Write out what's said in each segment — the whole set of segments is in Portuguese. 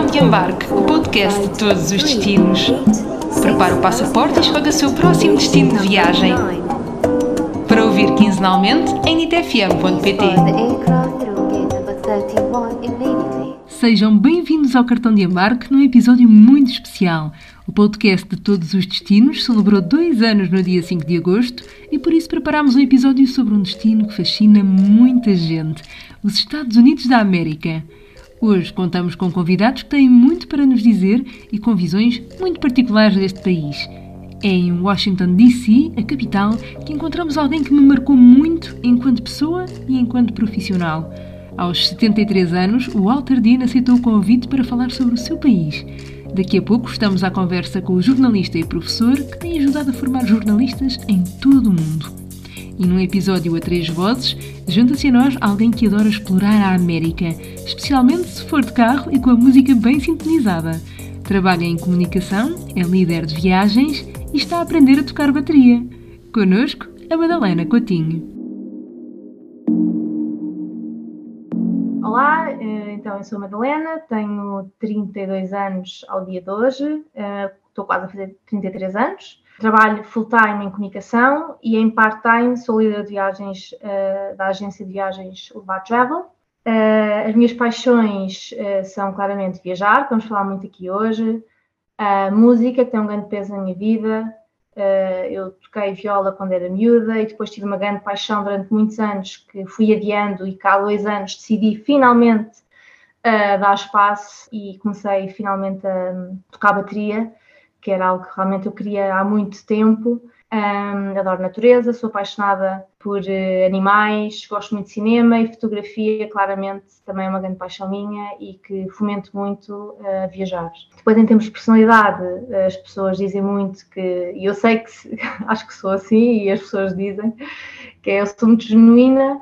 de Embarque, o podcast de todos os destinos. Prepare o passaporte e escolha o seu próximo destino de viagem. Para ouvir quinzenalmente em nitfm.pt. Sejam bem-vindos ao Cartão de Embarque num episódio muito especial. O podcast de todos os destinos celebrou 2 anos no dia 5 de agosto e por isso preparámos um episódio sobre um destino que fascina muita gente, os Estados Unidos da América. Hoje contamos com convidados que têm muito para nos dizer e com visões muito particulares deste país. É em Washington, D.C., a capital, que encontramos alguém que me marcou muito enquanto pessoa e enquanto profissional. Aos 73 anos, o Walter Dean aceitou o convite para falar sobre o seu país. Daqui a pouco estamos à conversa com o jornalista e professor que tem ajudado a formar jornalistas em todo o mundo. E num episódio a 3 vozes, junta-se a nós alguém que adora explorar a América, especialmente se for de carro e com a música bem sintonizada. Trabalha em comunicação, é líder de viagens e está a aprender a tocar bateria. Connosco, a Madalena Coutinho. Olá, então eu sou a Madalena, tenho 32 anos ao dia de hoje, estou quase a fazer 33 anos. Trabalho full-time em comunicação e em part-time sou líder de viagens da agência de viagens Urbana Travel. As minhas paixões são claramente viajar, que vamos falar muito aqui hoje, a música, que tem um grande peso na minha vida. Eu toquei viola quando era miúda e depois tive uma grande paixão durante muitos anos que fui adiando e cá há 2 anos decidi finalmente dar espaço e comecei finalmente a tocar bateria, que era algo que realmente eu queria há muito tempo. Adoro natureza, sou apaixonada por animais, gosto muito de cinema e fotografia, claramente também é uma grande paixão minha e que fomento muito viajar. Depois, em termos de personalidade, as pessoas dizem muito que, e eu sei que acho que sou assim, e as pessoas dizem que eu sou muito genuína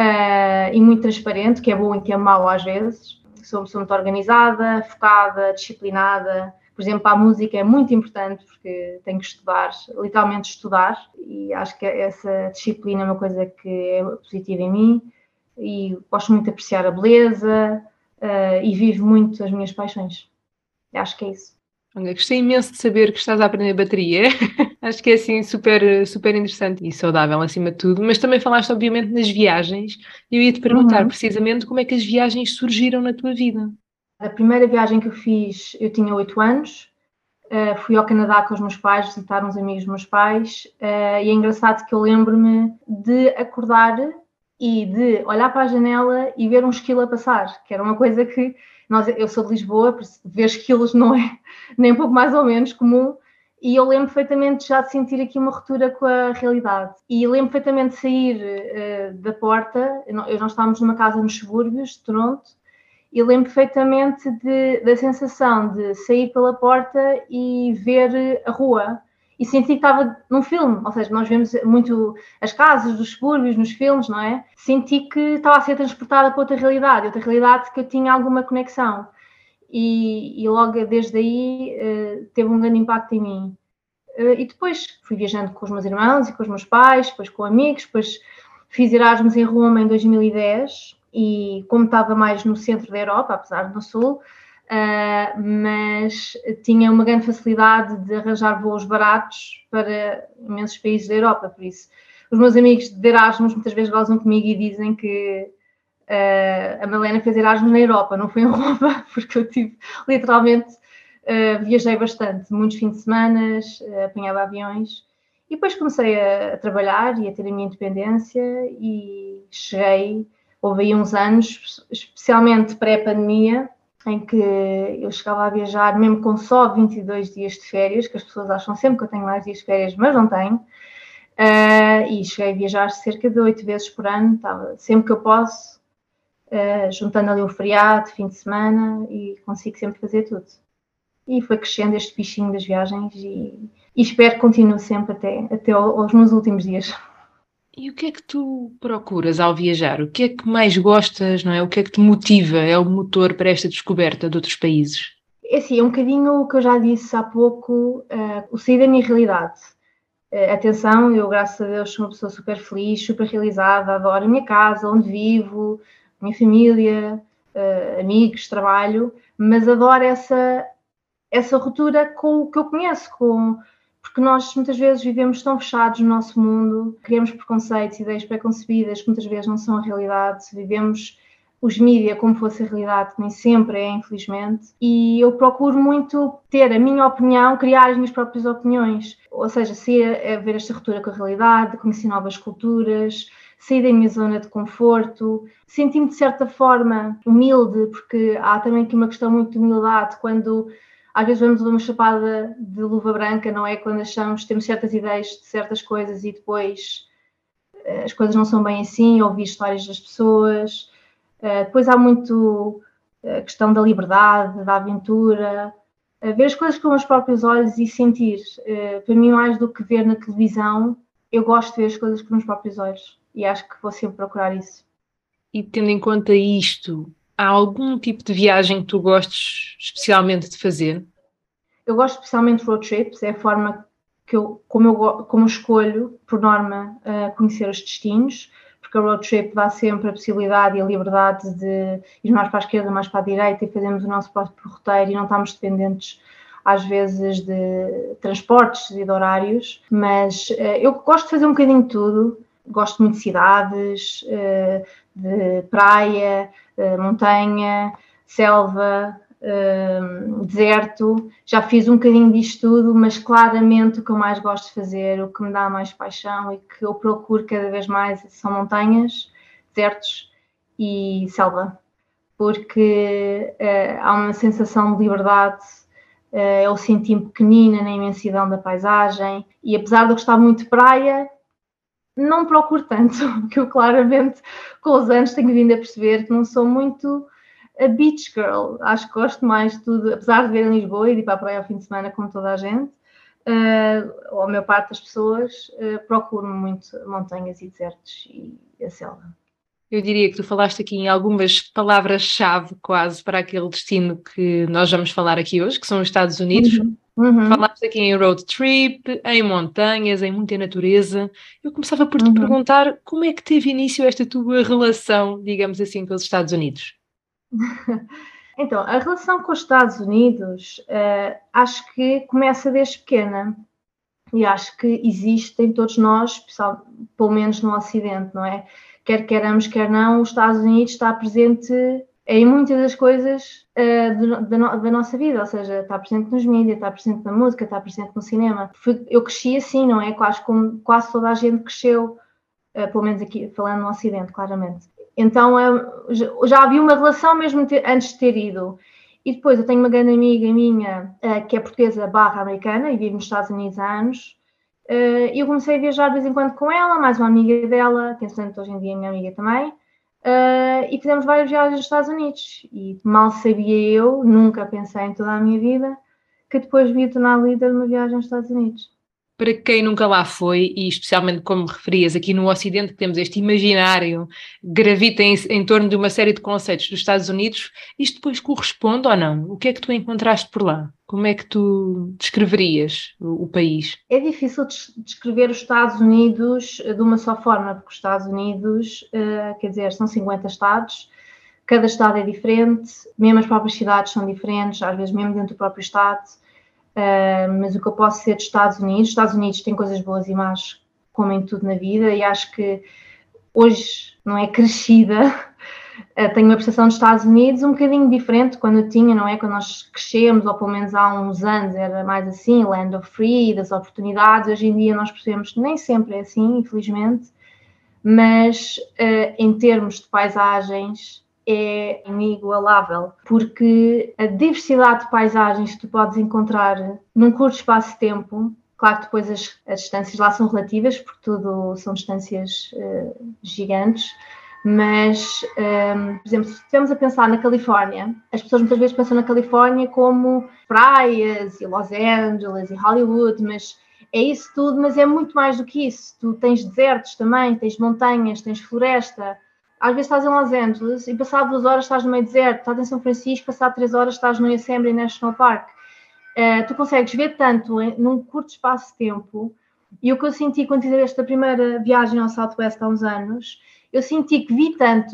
e muito transparente, que é bom e que é mau às vezes. Sou muito organizada, focada, disciplinada. Por exemplo, a música é muito importante porque tenho que estudar, literalmente estudar, e acho que essa disciplina é uma coisa que é positiva em mim e gosto muito de apreciar a beleza e vivo muito as minhas paixões. Acho que é isso. Gostei imenso de saber que estás a aprender bateria. Acho que é assim super, super interessante e saudável acima de tudo, mas também falaste obviamente nas viagens e eu ia-te perguntar precisamente como é que as viagens surgiram na tua vida. A primeira viagem que eu fiz, eu tinha 8 anos, fui ao Canadá com os meus pais, visitar uns amigos dos meus pais, e é engraçado que eu lembro-me de acordar e de olhar para a janela e ver um esquilo a passar, que era uma coisa que, eu sou de Lisboa, ver esquilos não é nem um pouco mais ou menos comum, e eu lembro perfeitamente já de sentir aqui uma ruptura com a realidade. E lembro perfeitamente de sair da porta, nós estávamos numa casa nos subúrbios de Toronto, e lembro perfeitamente da sensação de sair pela porta e ver a rua e sentir que estava num filme, ou seja, nós vemos muito as casas dos subúrbios nos filmes, não é? Senti que estava a ser transportada para outra realidade que eu tinha alguma conexão e logo desde aí teve um grande impacto em mim. E depois fui viajando com os meus irmãos e com os meus pais, depois com amigos, depois fiz Erasmus em Roma em 2010 e como estava mais no centro da Europa, apesar de no sul, mas tinha uma grande facilidade de arranjar voos baratos para imensos países da Europa, por isso os meus amigos de Erasmus muitas vezes gozam comigo e dizem que a Madalena fez Erasmus na Europa, não foi em Roma, porque eu tive literalmente, viajei bastante, muitos fins de semana, apanhava aviões. E depois comecei a trabalhar e a ter a minha independência e houve aí uns anos, especialmente pré-pandemia, em que eu chegava a viajar mesmo com só 22 dias de férias, que as pessoas acham sempre que eu tenho mais dias de férias, mas não tenho. E cheguei a viajar cerca de 8 vezes por ano, sempre que eu posso, juntando ali um feriado, fim de semana, e consigo sempre fazer tudo. E foi crescendo este bichinho das viagens e espero que continue sempre até aos meus últimos dias. E o que é que tu procuras ao viajar? O que é que mais gostas, não é? O que é que te motiva? É o motor para esta descoberta de outros países? É assim, é um bocadinho o que eu já disse há pouco, o sair da minha realidade. Atenção, eu graças a Deus sou uma pessoa super feliz, super realizada, adoro a minha casa, onde vivo, a minha família, amigos, trabalho, mas adoro essa ruptura com o que eu conheço, porque nós muitas vezes vivemos tão fechados no nosso mundo, criamos preconceitos, ideias pré-concebidas que muitas vezes não são a realidade, vivemos os mídias como fosse a realidade, que nem sempre é, infelizmente, e eu procuro muito ter a minha opinião, criar as minhas próprias opiniões, ou seja, sair a ver esta ruptura com a realidade, conhecer novas culturas, sair da minha zona de conforto, sentir-me de certa forma humilde, porque há também aqui uma questão muito de humildade, quando às vezes vamos uma chapada de luva branca, não é? Quando temos certas ideias de certas coisas e depois as coisas não são bem assim, ouvir histórias das pessoas. Depois há muito a questão da liberdade, da aventura, ver as coisas com os próprios olhos e sentir. Para mim, mais do que ver na televisão, eu gosto de ver as coisas com os próprios olhos e acho que vou sempre procurar isso. E tendo em conta isto, há algum tipo de viagem que tu gostes especialmente de fazer? Eu gosto especialmente de road trips, é a forma como eu escolho, por norma, conhecer os destinos, porque a road trip dá sempre a possibilidade e a liberdade de ir mais para a esquerda, mais para a direita e fazermos o nosso próprio roteiro e não estamos dependentes às vezes de transportes e de horários, mas eu gosto de fazer um bocadinho de tudo, gosto muito de cidades, de praia, montanha, selva, deserto, já fiz um bocadinho disto tudo, mas claramente o que eu mais gosto de fazer, o que me dá mais paixão e que eu procuro cada vez mais são montanhas, desertos e selva, porque há uma sensação de liberdade, eu senti-me pequenina na imensidão da paisagem e apesar de eu gostar muito de praia, não procuro tanto, porque eu claramente com os anos tenho vindo a perceber que não sou muito a beach girl, acho que gosto mais de tudo, apesar de ver em Lisboa e de ir para a praia ao fim de semana como toda a gente, ou a maior parte das pessoas, procuro muito montanhas e desertos e a selva. Eu diria que tu falaste aqui em algumas palavras-chave quase para aquele destino que nós vamos falar aqui hoje, que são os Estados Unidos. Falaste aqui em road trip, em montanhas, em muita natureza. Eu começava por te perguntar como é que teve início esta tua relação, digamos assim, com os Estados Unidos? Então, a relação com os Estados Unidos acho que começa desde pequena e acho que existe em todos nós, pelo menos no Ocidente, não é? Quer queiramos, quer não, os Estados Unidos está presente em muitas das coisas da nossa vida, ou seja, está presente nos mídias, está presente na música, está presente no cinema. Eu cresci assim, não é? Quase toda a gente cresceu, pelo menos aqui, falando no Ocidente, claramente. Então já havia uma relação mesmo antes de ter ido. E depois eu tenho uma grande amiga minha que é portuguesa / americana e vive nos Estados Unidos há anos. E eu comecei a viajar de vez em quando com ela, mais uma amiga dela, que entretanto hoje em dia é minha amiga também. E fizemos várias viagens nos Estados Unidos. E mal sabia eu, nunca pensei em toda a minha vida, que depois me ia tornar líder numa viagem aos Estados Unidos. Para quem nunca lá foi, e especialmente como referias, aqui no Ocidente que temos este imaginário, gravita em torno de uma série de conceitos dos Estados Unidos, isto depois corresponde ou não? O que é que tu encontraste por lá? Como é que tu descreverias o país? É difícil descrever os Estados Unidos de uma só forma, porque os Estados Unidos, quer dizer, são 50 estados, cada estado é diferente, mesmo as próprias cidades são diferentes, às vezes mesmo dentro do próprio estado. Mas o que eu posso dizer dos Estados Unidos têm coisas boas e más, como em tudo na vida, e acho que hoje, não é crescida, tenho uma percepção dos Estados Unidos um bocadinho diferente quando eu tinha, não é? Quando nós crescemos, ou pelo menos há uns anos, era mais assim, land of free, das oportunidades. Hoje em dia nós percebemos que nem sempre é assim, infelizmente, mas em termos de paisagens, é inigualável, porque a diversidade de paisagens que tu podes encontrar num curto espaço de tempo, claro que depois as distâncias lá são relativas, porque tudo são distâncias gigantes, mas, por exemplo, se estivermos a pensar na Califórnia, as pessoas muitas vezes pensam na Califórnia como praias e Los Angeles e Hollywood, mas é isso tudo, mas é muito mais do que isso. Tu tens desertos também, tens montanhas, tens floresta. Às vezes estás em Los Angeles e passado 2 horas estás no meio do deserto, estás em São Francisco, passado 3 horas estás no Yosemite National Park. Tu consegues ver tanto num curto espaço de tempo, e o que eu senti quando fiz esta primeira viagem ao Southwest há uns anos, eu senti que vi tanto,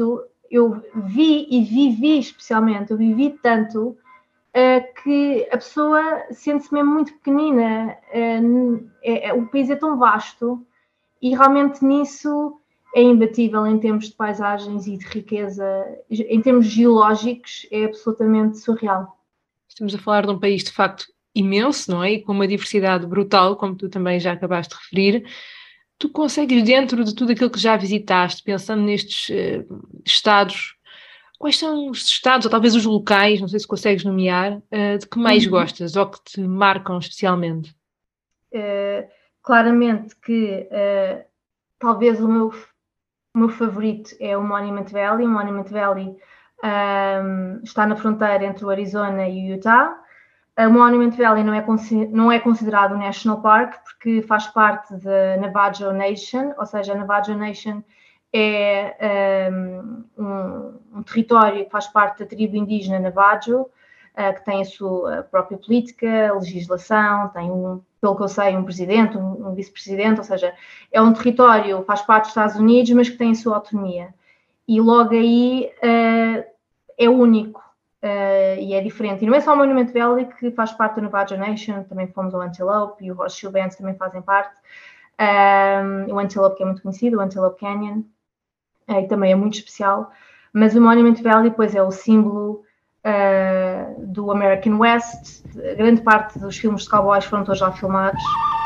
eu vi e vivi especialmente, eu vivi tanto que a pessoa sente-se mesmo muito pequenina. O país é tão vasto e realmente nisso é imbatível em termos de paisagens e de riqueza. Em termos geológicos, é absolutamente surreal. Estamos a falar de um país de facto imenso, não é? E com uma diversidade brutal, como tu também já acabaste de referir. Tu consegues, dentro de tudo aquilo que já visitaste, pensando nestes estados, quais são os estados, ou talvez os locais, não sei se consegues nomear, de que mais gostas ou que te marcam especialmente? Claramente que talvez o meu favorito é o Monument Valley. O Monument Valley está na fronteira entre o Arizona e o Utah. O Monument Valley não é considerado um National Park porque faz parte da Navajo Nation, ou seja, a Navajo Nation é um território que faz parte da tribo indígena Navajo, que tem a sua própria política, legislação, tem, pelo que eu sei, um presidente, um vice-presidente, ou seja, é um território que faz parte dos Estados Unidos, mas que tem a sua autonomia. E logo aí é único. E é diferente. E não é só o Monument Valley que faz parte da Navajo Nation, também fomos ao Antelope e o Horseshoe Bends também fazem parte. O Antelope, que é muito conhecido, o Antelope Canyon, e também é muito especial. Mas o Monument Valley, pois, é o símbolo do American West. A grande parte dos filmes de cowboys foram todos lá filmados.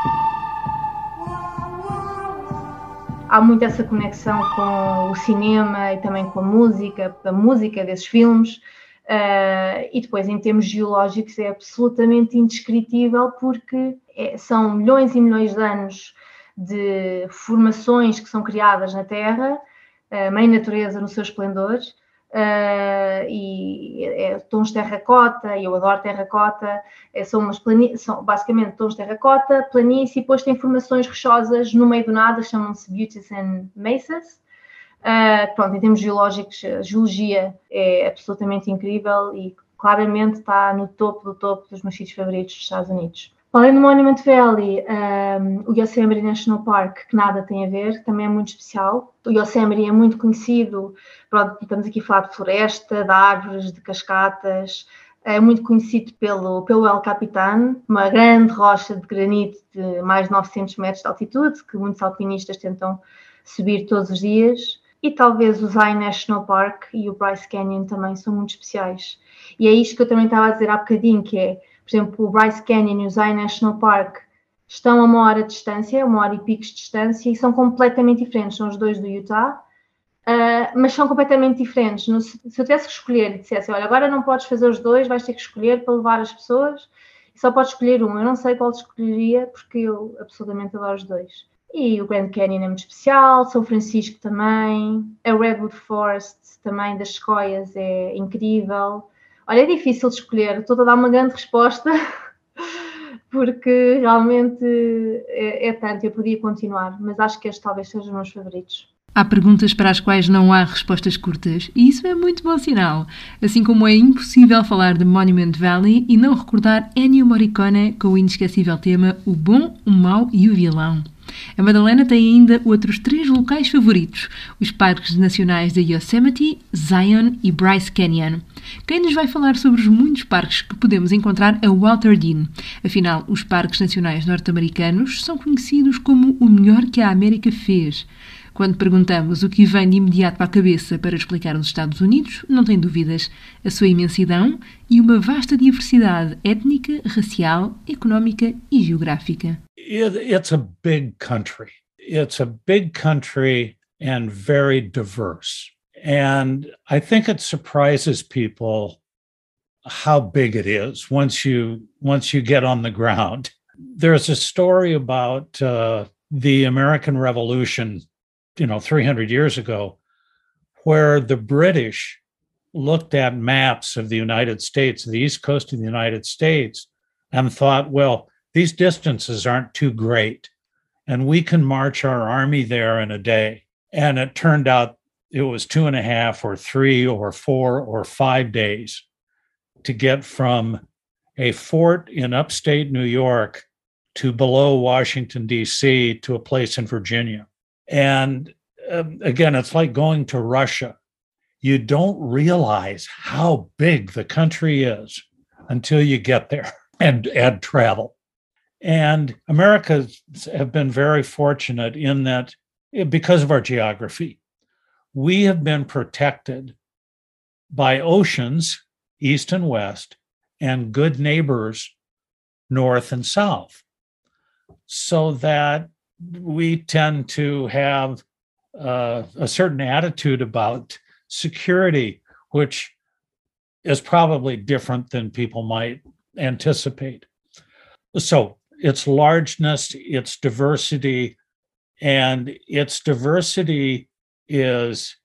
Há muito essa conexão com o cinema e também com a música desses filmes. E depois, em termos geológicos, é absolutamente indescritível porque são milhões e milhões de anos de formações que são criadas na Terra, a mãe natureza no seu esplendor, e tons de terracota, e eu adoro terracota, são basicamente tons de terracota, planície, e depois tem formações rochosas no meio do nada, chamam-se buttes and mesas. Pronto, em termos geológicos, a geologia é absolutamente incrível e claramente está no topo do topo dos meus sítios favoritos dos Estados Unidos. Além do Monument Valley, o Yosemite National Park, que nada tem a ver, também é muito especial. O Yosemite é muito conhecido, pronto, estamos aqui a falar de floresta, de árvores, de cascatas, é muito conhecido pelo El Capitan, uma grande rocha de granito de mais de 900 metros de altitude, que muitos alpinistas tentam subir todos os dias. E talvez o Zion National Park e o Bryce Canyon também são muito especiais. E é isto que eu também estava a dizer há bocadinho, que é, por exemplo, o Bryce Canyon e o Zion National Park estão a 1 hora de distância, 1 hora e picos de distância, e são completamente diferentes. São os dois do Utah, mas são completamente diferentes. Se eu tivesse que escolher e dissesse, olha, agora não podes fazer os dois, vais ter que escolher para levar as pessoas, e só podes escolher um. Eu não sei qual escolheria, porque eu absolutamente adoro os dois. E o Grand Canyon é muito especial, São Francisco também, a Redwood Forest também das Sequoias é incrível. Olha, é difícil de escolher, estou a dar uma grande resposta, porque realmente é tanto, eu podia continuar, mas acho que estes talvez sejam os meus favoritos. Há perguntas para as quais não há respostas curtas, e isso é muito bom sinal. Assim como é impossível falar de Monument Valley e não recordar Ennio Morricone com o inesquecível tema O Bom, o Mau e o Vilão. A Madalena tem ainda outros 3 locais favoritos, os parques nacionais de Yosemite, Zion e Bryce Canyon. Quem nos vai falar sobre os muitos parques que podemos encontrar é Walter Dean. Afinal, os parques nacionais norte-americanos são conhecidos como o melhor que a América fez. Quando perguntamos o que vem de imediato para a cabeça para explicar os Estados Unidos, não tem dúvidas, a sua imensidão e uma vasta diversidade étnica, racial, económica e geográfica. It's a big country. It's a big country and very diverse. And I think it surprises people how big it is once you get on the ground. There's a story about the American Revolution, 300 years ago, where the British looked at maps of the United States, the East Coast of the United States, and thought, well, these distances aren't too great, and we can march our army there in a day. And it turned out it was 2.5 or 3 or 4 or 5 days to get from a fort in upstate New York to below Washington, D.C., to a place in Virginia. And again, it's like going to Russia. you don't realize how big the country is until you get there and travel. And Americans have been very fortunate in that, because of our geography, we have been protected by oceans, east and west, and good neighbors, north and south, so that we tend to have a certain attitude about security, which is probably different than people might anticipate. So its largeness, its diversity, and its diversity is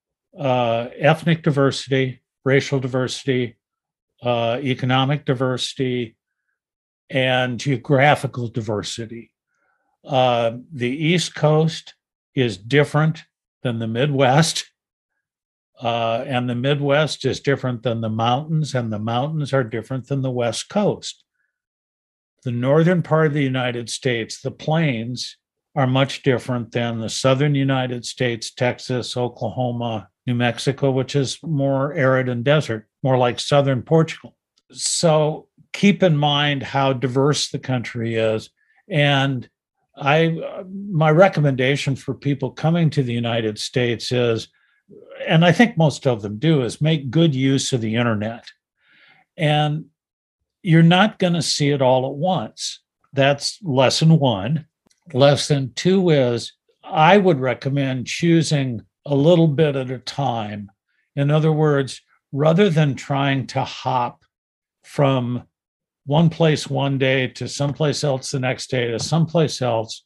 ethnic diversity, racial diversity, economic diversity, and geographical diversity. The East Coast is different than the Midwest, and the Midwest is different than the mountains, and the mountains are different than the West Coast. The northern part of the United States, the plains, are much different than the southern United States, Texas, Oklahoma, New Mexico, which is more arid and desert, more like southern Portugal. So keep in mind how diverse the country is. And my recommendation for people coming to the United States is, and I think most of them do, is make good use of the internet. And you're not going to see it all at once. That's lesson one. Lesson two is, I would recommend choosing a little bit at a time. In other words, rather than trying to hop from one place one day to someplace else the next day to someplace else,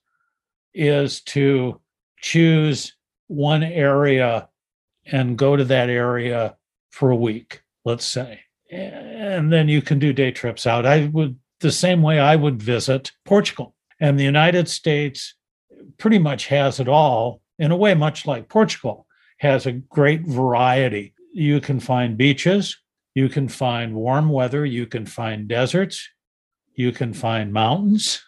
is to choose one area and go to that area for a week, let's say. And then you can do day trips out. The same way I would visit Portugal. And the United States pretty much has it all, in a way, much like Portugal, has a great variety. You can find beaches, you can find warm weather, you can find deserts, you can find mountains,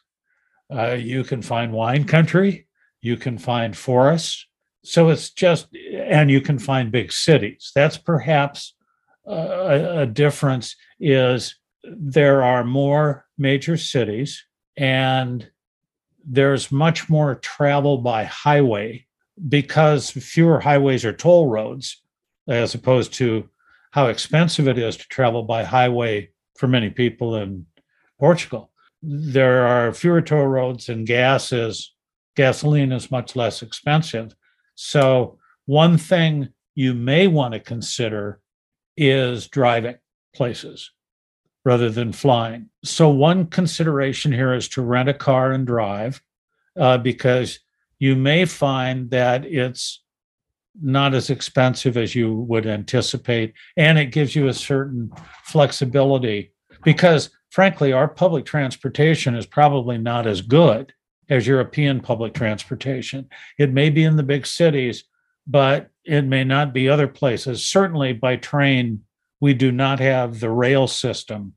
you can find wine country, you can find forests. So it's just, and you can find big cities. That's perhaps a difference, is there are more major cities and there's much more travel by highway, because fewer highways are toll roads, as opposed to how expensive it is to travel by highway for many people in Portugal. There are fewer toll roads, and gasoline is much less expensive. So one thing you may want to consider is driving places rather than flying. So one consideration here is to rent a car and drive, because you may find that it's not as expensive as you would anticipate, and it gives you a certain flexibility, because frankly, our public transportation is probably not as good as European public transportation. It may be in the big cities, but it may not be other places. Certainly by train, we do not have the rail systems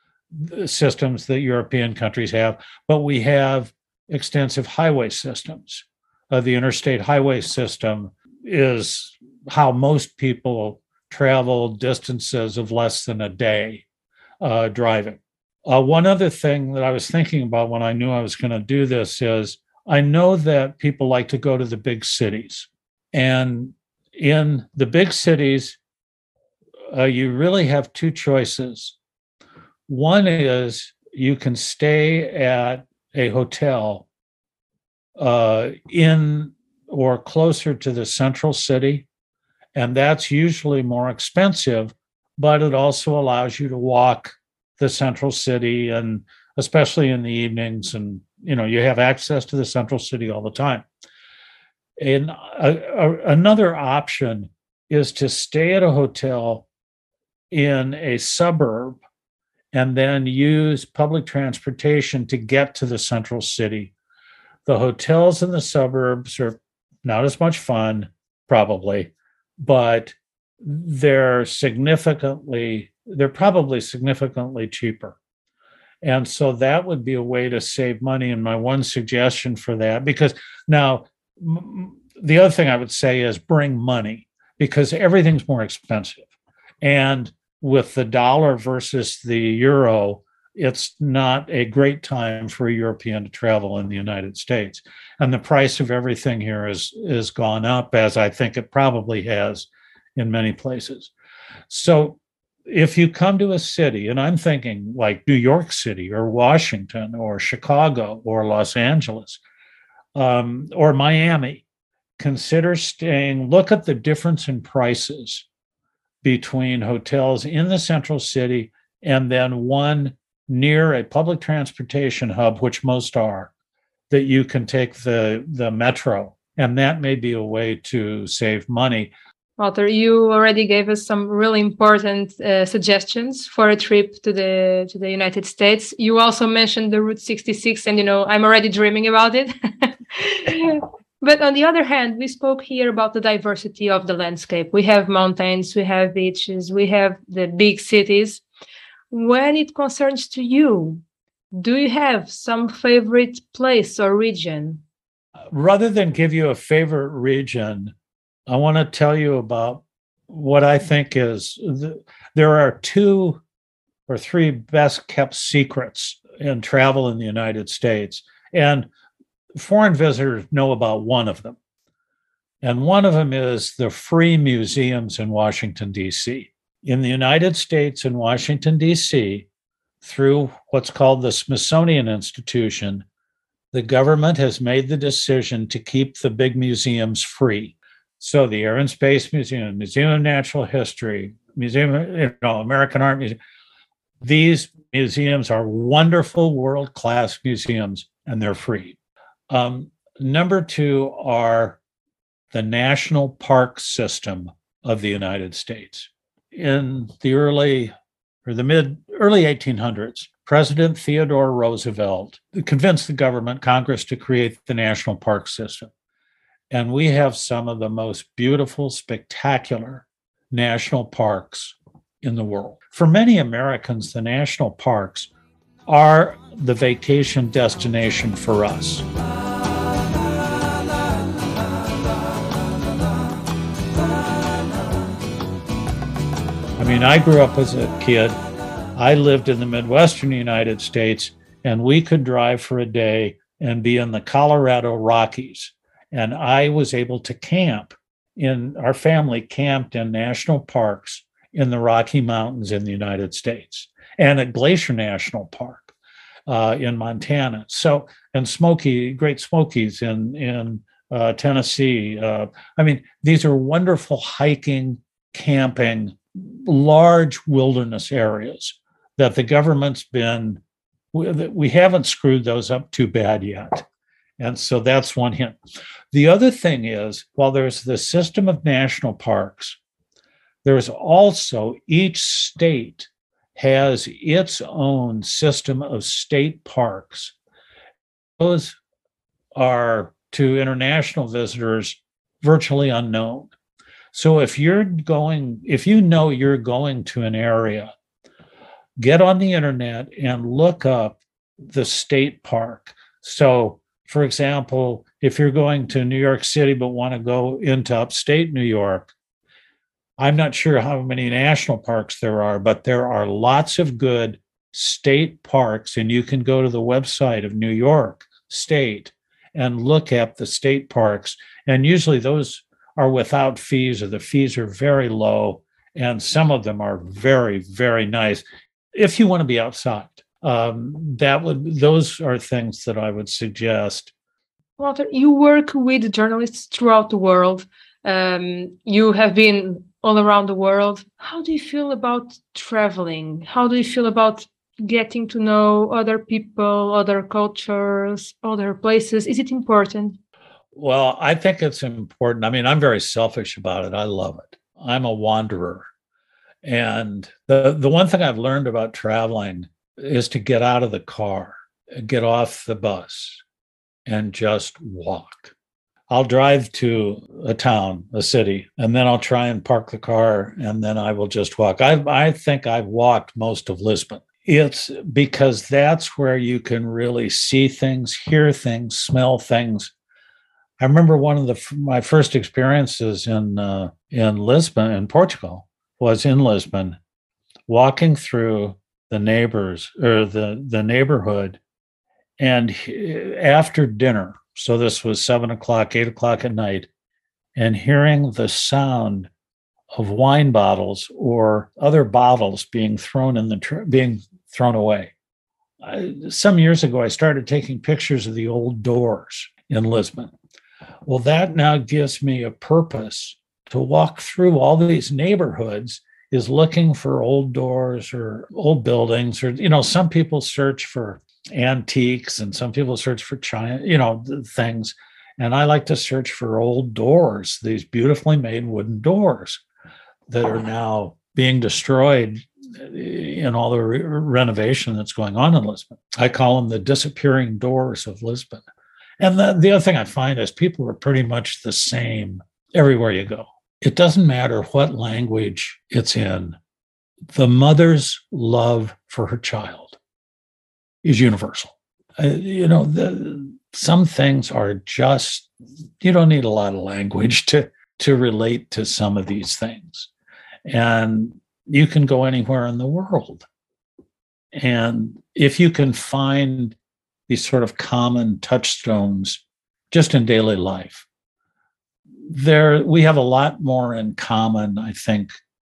that European countries have, but we have extensive highway systems. The interstate highway system is how most people travel distances of less than a day driving. One other thing that I was thinking about when I knew I was going to do this is, I know that people like to go to the big cities. And in the big cities, you really have two choices. One is you can stay at a hotel in or closer to the central city, and that's usually more expensive, but it also allows you to walk the central city, and especially in the evenings, and you have access to the central city all the time. And another option is to stay at a hotel in a suburb and then use public transportation to get to the central city. The hotels in the suburbs are not as much fun, probably, but they're probably significantly cheaper. And so that would be a way to save money. And my one suggestion for that, because now the other thing I would say is bring money, because everything's more expensive. And with the dollar versus the euro, it's not a great time for a European to travel in the United States. And the price of everything here is gone up, as I think it probably has in many places. So if you come to a city, and I'm thinking like New York City or Washington or Chicago or Los Angeles or Miami, consider staying, look at the difference in prices between hotels in the central city and then one near a public transportation hub, which most are, that you can take the metro. And that may be a way to save money. Walter, you already gave us some really important suggestions for a trip to the United States. You also mentioned the Route 66, and I'm already dreaming about it. But on the other hand, we spoke here about the diversity of the landscape. We have mountains, we have beaches, we have the big cities. When it concerns to you, do you have some favorite place or region? Rather than give you a favorite region, I want to tell you about what I think is there are 2 or 3 best kept secrets in travel in the United States. And foreign visitors know about one of them. And one of them is the free museums in Washington, D.C. In the United States in Washington, D.C., through what's called the Smithsonian Institution, the government has made the decision to keep the big museums free. So the Air and Space Museum, Museum of Natural History, Museum, American Art Museum, these museums are wonderful world-class museums, and they're free. Number 2 are the national park system of the United States. In the early 1800s, President Theodore Roosevelt convinced the government, Congress, to create the national park system. And we have some of the most beautiful, spectacular national parks in the world. For many Americans, the national parks are the vacation destination for us. I mean, I grew up as a kid. I lived in the Midwestern United States, and we could drive for a day and be in the Colorado Rockies. And I was able to camp our family camped in national parks in the Rocky Mountains in the United States and at Glacier National Park in Montana. So, and Great Smokies in Tennessee. I mean, these are wonderful hiking, camping, large wilderness areas that the government's we haven't screwed those up too bad yet. And so that's one hint. The other thing is, while there's the system of national parks, there's also each state has its own system of state parks. Those are to international visitors virtually unknown. So if you know you're going to an area, get on the internet and look up the state park. So, for example, if you're going to New York City but want to go into upstate New York, I'm not sure how many national parks there are, but there are lots of good state parks, and you can go to the website of New York State and look at the state parks. And usually those are without fees, or the fees are very low, and some of them are very, very nice. If you want to be outside, those are things that I would suggest. Walter, you work with journalists throughout the world. You have been all around the world. How do you feel about traveling? How do you feel about getting to know other people, other cultures, other places? Is it important? Well, I think it's important. I mean, I'm very selfish about it. I love it. I'm a wanderer. And the one thing I've learned about traveling is to get out of the car, get off the bus, and just walk. I'll drive to a town, a city, and then I'll try and park the car, and then I will just walk. I think I've walked most of Lisbon. It's because that's where you can really see things, hear things, smell things I remember one of my first experiences in Lisbon, in Portugal, was in Lisbon, walking through the neighborhood, and after dinner, so this was 7:00, 8:00 at night, and hearing the sound of wine bottles or other bottles being thrown away. Some years ago, I started taking pictures of the old doors in Lisbon. Well, that now gives me a purpose to walk through all these neighborhoods, is looking for old doors or old buildings, or, some people search for antiques and some people search for China, things. And I like to search for old doors, these beautifully made wooden doors that are now being destroyed in all the renovation that's going on in Lisbon. I call them the disappearing doors of Lisbon. And the other thing I find is people are pretty much the same everywhere you go. It doesn't matter what language it's in. The mother's love for her child is universal. Some things are just, you don't need a lot of language to relate to some of these things. And you can go anywhere in the world. And if you can find these sort of common touchstones just in daily life, we have a lot more in common, I think,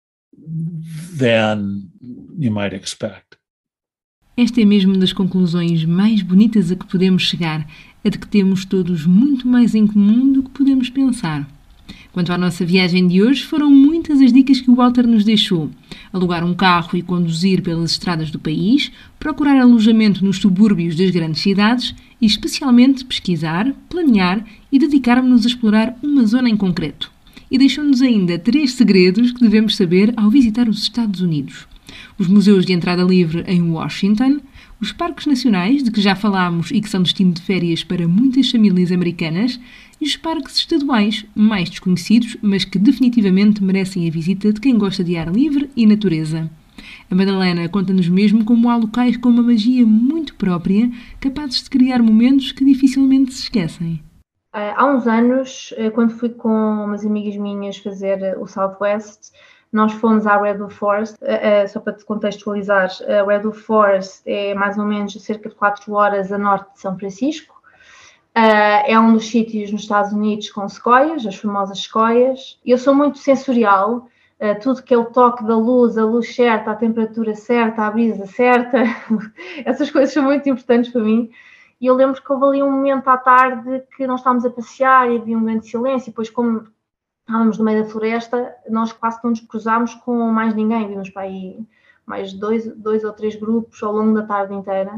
than you might expect. Esta é mesmo das conclusões mais bonitas a que podemos chegar, a de que temos todos muito mais em comum do que podemos pensar. Quanto à nossa viagem de hoje, foram muitas as dicas que o Walter nos deixou. Alugar um carro e conduzir pelas estradas do país, procurar alojamento nos subúrbios das grandes cidades e, especialmente, pesquisar, planear e dedicar-nos a explorar uma zona em concreto. E deixou-nos ainda 3 segredos que devemos saber ao visitar os Estados Unidos. Os museus de entrada livre em Washington, os parques nacionais, de que já falámos e que são destino de férias para muitas famílias americanas, e os parques estaduais, mais desconhecidos, mas que definitivamente merecem a visita de quem gosta de ar livre e natureza. A Madalena conta-nos mesmo como há locais com uma magia muito própria, capazes de criar momentos que dificilmente se esquecem. Há uns anos, quando fui com umas amigas minhas fazer o Southwest, nós fomos à Redwood Forest. Só para te contextualizar, a Redwood Forest é mais ou menos cerca de 4 horas a norte de São Francisco. É um dos sítios nos Estados Unidos com sequoias, as famosas sequoias. Eu sou muito sensorial, tudo que é o toque da luz, a luz certa, a temperatura certa, a brisa certa, essas coisas são muito importantes para mim. E eu lembro que houve ali um momento à tarde que nós estávamos a passear e havia um grande silêncio, e depois como estávamos no meio da floresta, nós quase não nos cruzámos com mais ninguém, vimos para aí mais dois ou três grupos ao longo da tarde inteira.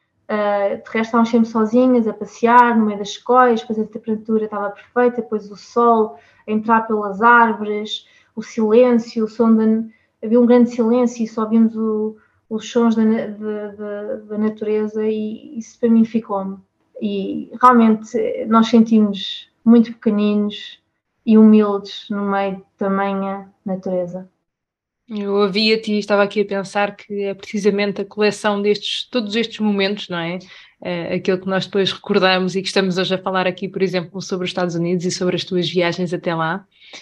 De resto estávamos sempre sozinhas a passear no meio das sequoias, depois a temperatura estava perfeita, depois o sol a entrar pelas árvores, o silêncio, havia um grande silêncio e só vimos os sons da natureza, e isso para mim ficou-me. E realmente nós sentimos muito pequeninos e humildes no meio de tamanha natureza. Eu ouvia-te e estava aqui a pensar que é precisamente a coleção todos estes momentos, não é? Aquilo que nós depois recordamos e que estamos hoje a falar aqui, por exemplo, sobre os Estados Unidos e sobre as tuas viagens até lá.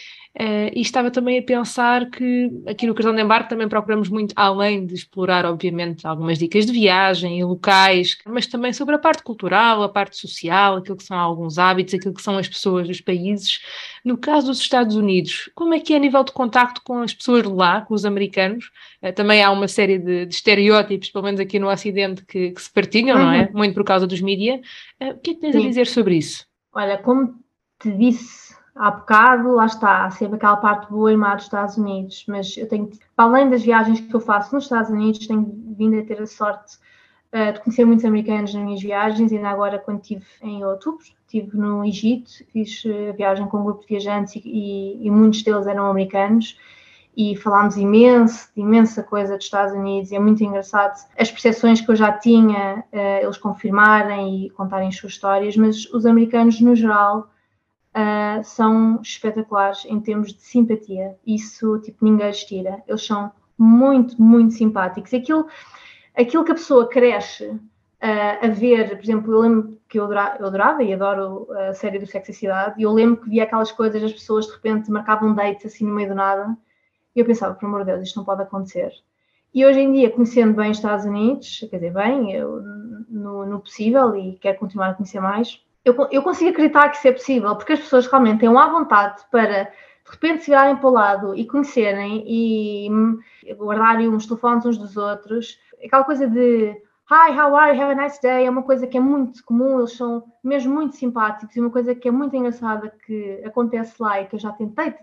E estava também a pensar que aqui no Cartão de Embarque também procuramos muito, além de explorar, obviamente, algumas dicas de viagem e locais, mas também sobre a parte cultural, a parte social, aquilo que são alguns hábitos, aquilo que são as pessoas dos países. No caso dos Estados Unidos, como é que é a nível de contacto com as pessoas de lá, com os americanos? Também há uma série de estereótipos, pelo menos aqui no Ocidente, que se partilham, não é? Muito por causa dos mídia. O que é que tens a dizer sobre isso? Olha, como te disse há bocado, lá está, há sempre aquela parte boa e má dos Estados Unidos, mas eu tenho, para além das viagens que eu faço nos Estados Unidos, tenho vindo a ter a sorte de conhecer muitos americanos nas minhas viagens. Ainda agora, quando estive em outubro, estive no Egito, fiz a viagem com um grupo de viajantes e muitos deles eram americanos, e falámos de imensa coisa dos Estados Unidos, e é muito engraçado as percepções que eu já tinha, eles confirmarem e contarem as suas histórias, mas os americanos, no geral, são espetaculares em termos de simpatia. Isso, ninguém lhes tira. Eles são muito, muito simpáticos. Aquilo que a pessoa cresce a ver, por exemplo, eu lembro que eu adorava e adoro a série do Sexo e Cidade, e eu lembro que via aquelas coisas, as pessoas de repente marcavam dates assim no meio do nada, e eu pensava, por amor de Deus, isto não pode acontecer. E hoje em dia, conhecendo bem os Estados Unidos, quer dizer, bem, eu, no possível, e quero continuar a conhecer mais, eu consigo acreditar que isso é possível, porque as pessoas realmente têm à vontade para, de repente, se virarem para o lado e conhecerem e guardarem uns telefones uns dos outros. Aquela coisa de "Hi, how are you? Have a nice day" é uma coisa que é muito comum, eles são mesmo muito simpáticos, e uma coisa que é muito engraçada que acontece lá e que eu já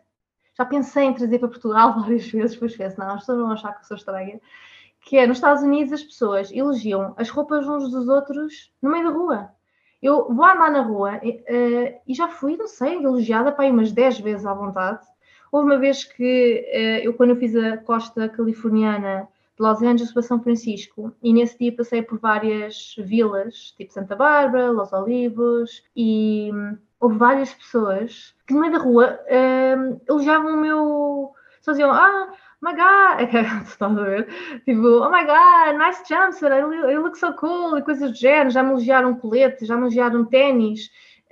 pensei em trazer para Portugal várias vezes, depois pensei, não, as pessoas vão achar que eu sou estranha, que é, nos Estados Unidos as pessoas elogiam as roupas uns dos outros no meio da rua. Eu vou andar na rua e já fui, não sei, elogiada para aí umas 10 vezes à vontade. Houve uma vez que quando eu fiz a costa californiana de Los Angeles para São Francisco, e nesse dia passei por várias vilas, tipo Santa Bárbara, Los Olivos, e houve várias pessoas que no meio da rua elogiavam o meu... Só diziam, my God, estás a ver? Tipo, oh my God, nice jumpsuit, you look so cool, e coisas do género, já me elogiaram colete, já me elogiaram ténis,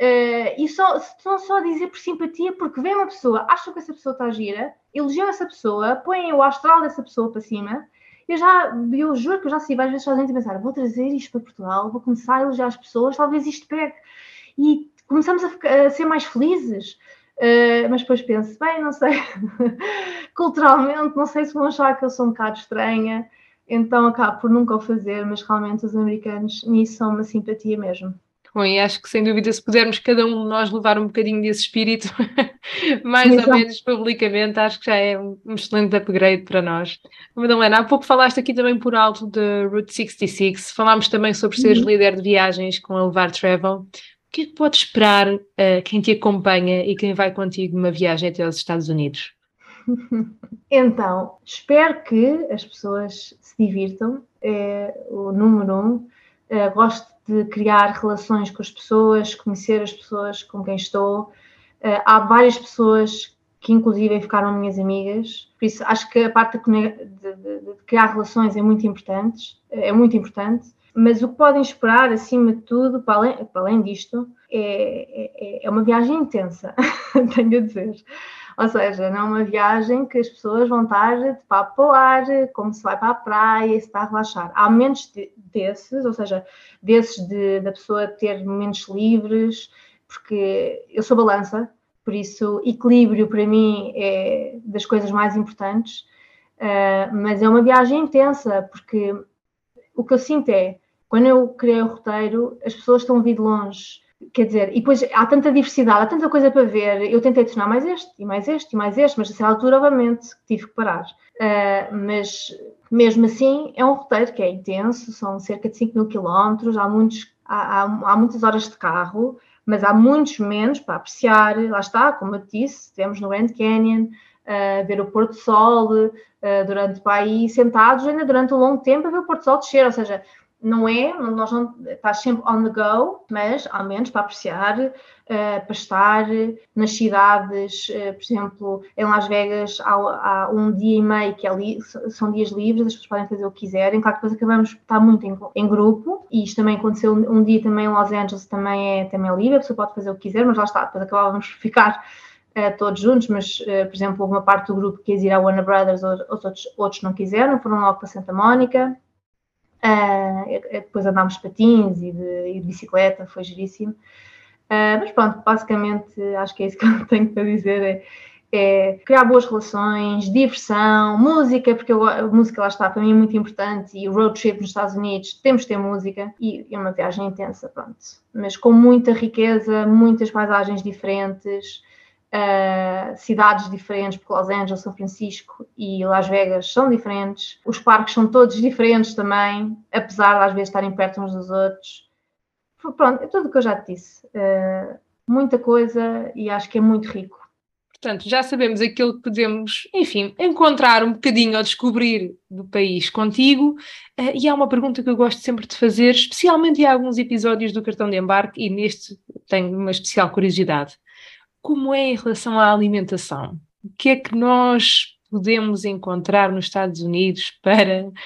e estão só a dizer por simpatia, porque vem uma pessoa, acham que essa pessoa está gira, elogiam essa pessoa, põem o astral dessa pessoa para cima. Eu juro que eu já saí várias vezes sozinha a pensar, vou trazer isto para Portugal, vou começar a elogiar as pessoas, talvez isto pegue. E começamos a ser mais felizes. Mas depois penso, bem, não sei, culturalmente, não sei se vão achar que eu sou um bocado estranha, então acabo por nunca o fazer, mas realmente os americanos nisso são uma simpatia mesmo. Bom, e acho que sem dúvida se pudermos cada um de nós levar um bocadinho desse espírito, mais Exato. ou menos publicamente, acho que já é um excelente upgrade para nós. Madalena, há pouco falaste aqui também por alto de Route 66, falámos também sobre seres líder de viagens com a Levar Travel. O que é que pode esperar quem te acompanha e quem vai contigo numa viagem até aos Estados Unidos? Então, espero que as pessoas se divirtam, é o número 1. Gosto de criar relações com as pessoas, conhecer as pessoas com quem estou. Há várias pessoas que inclusive ficaram minhas amigas, por isso acho que a parte de criar relações é muito importante, mas o que podem esperar, acima de tudo, para além disto, é uma viagem intensa, tenho a dizer. Ou seja, não é uma viagem que as pessoas vão estar de papo para o ar, como se vai para a praia e se está a relaxar. Há momentos desses, ou seja, desses da pessoa ter momentos livres, porque eu sou balança, por isso equilíbrio para mim é das coisas mais importantes, mas é uma viagem intensa, porque o que eu sinto é, quando eu criei o roteiro, as pessoas estão a vir de longe. Quer dizer, e depois há tanta diversidade, há tanta coisa para ver. Eu tentei adicionar mais este, e mais este, e mais este, mas a certa altura, obviamente, tive que parar. Mas, mesmo assim, é um roteiro que é intenso, são cerca de 5.000 quilómetros, há muitas horas de carro, mas há muitos momentos para apreciar. Lá está, como eu disse, estivemos no Grand Canyon, ver o pôr do sol, durante para aí sentados ainda durante um longo tempo a ver o pôr do sol descer, ou seja, nós não estás sempre on the go, mas há menos para apreciar, para estar nas cidades, por exemplo, em Las Vegas há um dia e meio que são dias livres, as pessoas podem fazer o que quiserem, claro que depois acabamos por estar muito em grupo, e isto também aconteceu um dia também em Los Angeles, também é livre, a pessoa pode fazer o que quiser, mas lá está, depois acabávamos por ficar todos juntos, mas, por exemplo, houve uma parte do grupo que quis ir à Warner Brothers, outros não quiseram, foram logo para Santa Mónica. Depois andámos de patins e de bicicleta, foi giríssimo. Mas pronto, basicamente acho que é isso que eu tenho para dizer, é criar boas relações, diversão, música, porque a música lá está, para mim é muito importante, e o road trip nos Estados Unidos, temos de ter música, e é uma viagem intensa, pronto. Mas com muita riqueza, muitas paisagens diferentes, cidades diferentes, porque Los Angeles, São Francisco e Las Vegas são diferentes, os parques são todos diferentes também, apesar de às vezes estarem perto uns dos outros. Pronto, é tudo o que eu já te disse, muita coisa, e acho que é muito rico. Portanto, já sabemos aquilo que podemos, enfim, encontrar um bocadinho ou descobrir do país contigo, e há uma pergunta que eu gosto sempre de fazer, especialmente em alguns episódios do Cartão de Embarque, e neste tenho uma especial curiosidade. Como é em relação à alimentação? O que é que nós podemos encontrar nos Estados Unidos para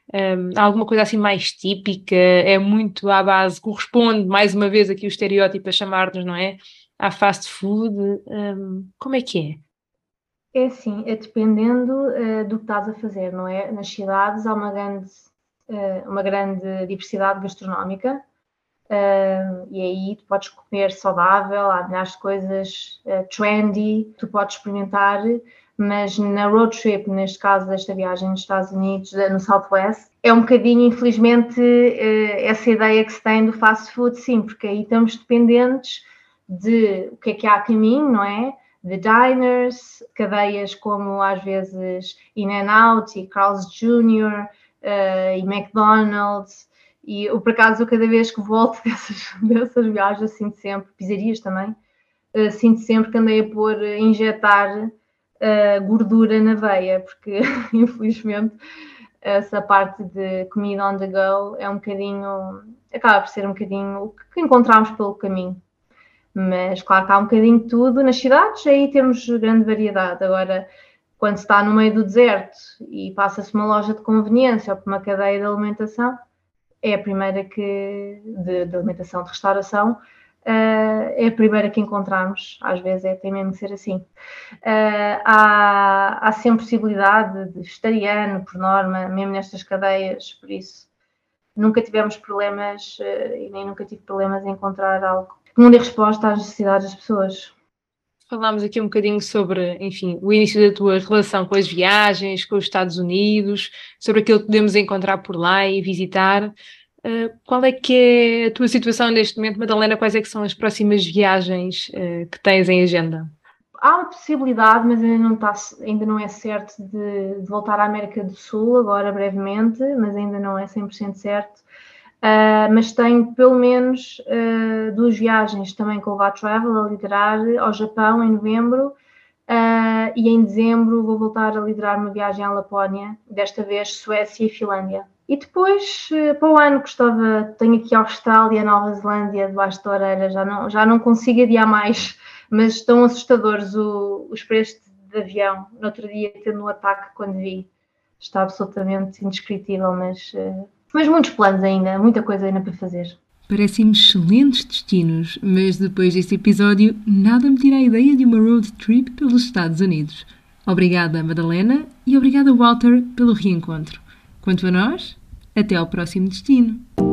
Há alguma coisa assim mais típica? É muito à base, corresponde mais uma vez aqui o estereótipo a chamar-nos, não é? À fast food. Como é que é? É assim, é dependendo do que estás a fazer, não é? Nas cidades há uma grande diversidade gastronómica. E aí tu podes comer saudável, há milhares de coisas trendy, tu podes experimentar, mas na road trip, neste caso desta viagem nos Estados Unidos, no Southwest, é um bocadinho, infelizmente, essa ideia que se tem do fast food, sim, porque aí estamos dependentes de o que é que há a caminho, não é? De diners, cadeias como às vezes In-N-Out e Carl's Jr. E McDonald's. E eu, por acaso, cada vez que volto dessas viagens, sinto sempre, pizzarias também, sinto sempre que andei a injetar gordura na veia, porque infelizmente essa parte de comida on the go é um bocadinho, acaba por ser um bocadinho o que encontramos pelo caminho. Mas claro que há um bocadinho de tudo nas cidades, aí temos grande variedade. Agora, quando se está no meio do deserto e passa-se uma loja de conveniência ou por uma cadeia de alimentação, é a primeira de alimentação, de restauração, é a primeira que encontramos. Às vezes tem mesmo que ser assim. Há sempre possibilidade de vegetariano, por norma, mesmo nestas cadeias, por isso nunca tivemos problemas e nem nunca tive problemas em encontrar algo que não dê resposta às necessidades das pessoas. Falámos aqui um bocadinho sobre, enfim, o início da tua relação com as viagens, com os Estados Unidos, sobre aquilo que podemos encontrar por lá e visitar. Qual é que é a tua situação neste momento, Madalena? Quais é que são as próximas viagens que tens em agenda? Há uma possibilidade, mas ainda não é certo, de voltar à América do Sul, agora brevemente, mas ainda não é 100% certo. Mas tenho pelo menos 2 viagens também com o Vá Travel a liderar ao Japão em novembro e em dezembro vou voltar a liderar uma viagem à Lapónia, desta vez Suécia e Finlândia. E depois, para o ano, tenho aqui a Austrália, Nova Zelândia debaixo da orelha, já não consigo adiar mais, mas estão assustadores os preços de avião. No outro dia, tendo um ataque quando vi, está absolutamente indescritível, mas muitos planos ainda, muita coisa ainda para fazer. Parecem-me excelentes destinos, mas depois deste episódio, nada me tira a ideia de uma road trip pelos Estados Unidos. Obrigada, Madalena, e obrigada, Walter, pelo reencontro. Quanto a nós, até ao próximo destino.